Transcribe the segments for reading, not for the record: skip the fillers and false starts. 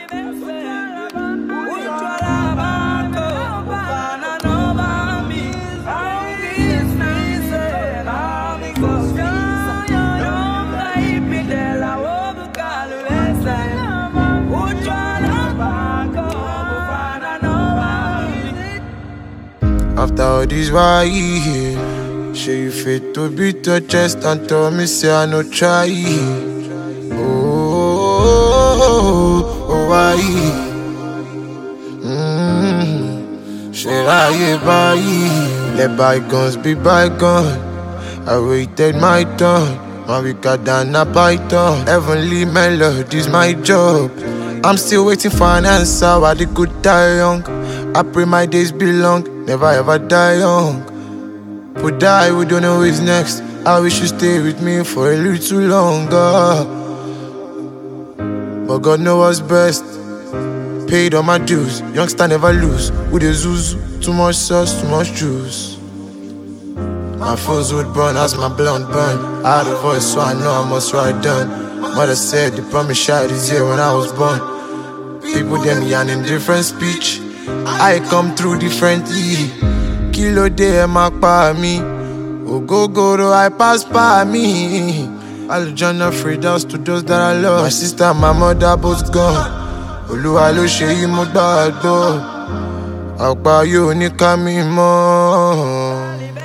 After all this, why you here? Sure you fit to beat your chest and tell me say I no try. Why? Should I buy? Let bygones be bygones. I waited my turn. My weaker than a python. Heavenly melodies, my job. I'm still waiting for an answer. Why they could die young? I pray my days be long. Never ever die young. But die, we don't know who's next. I wish you stay with me for a little longer. But God knows what's best. Paid all my dues, youngster never lose. With the zoos, too much sauce, too much juice. My foes would burn as my blunt burn. I had a voice, so I know I must write down. Mother said the promise shot is here when I was born. People them yarn in different speech. I come through differently. Kilo day mark by me. Go, I pass by me. Alujana Fridas to those that I love. My sister and my mother both gone. Oluwa lo ṣe yí mo gbàgbọ́. Àpá yóò ní ká mi mọ́.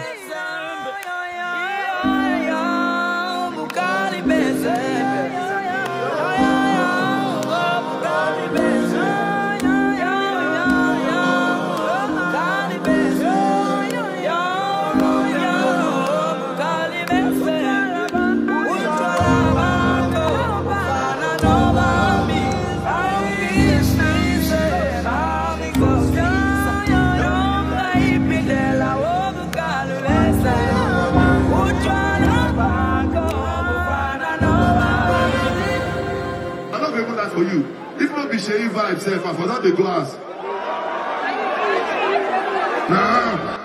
For you, if not be Sheyi vibe, I forgot the glass. Nah.